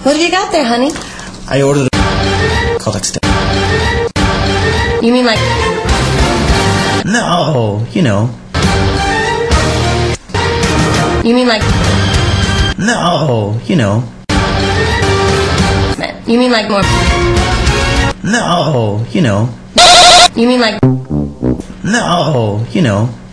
What have you got there, honey? I ordered a called extend. You mean like... No, you know. You mean like... No, you know. You mean like more... No, you know. You mean like... No, you know.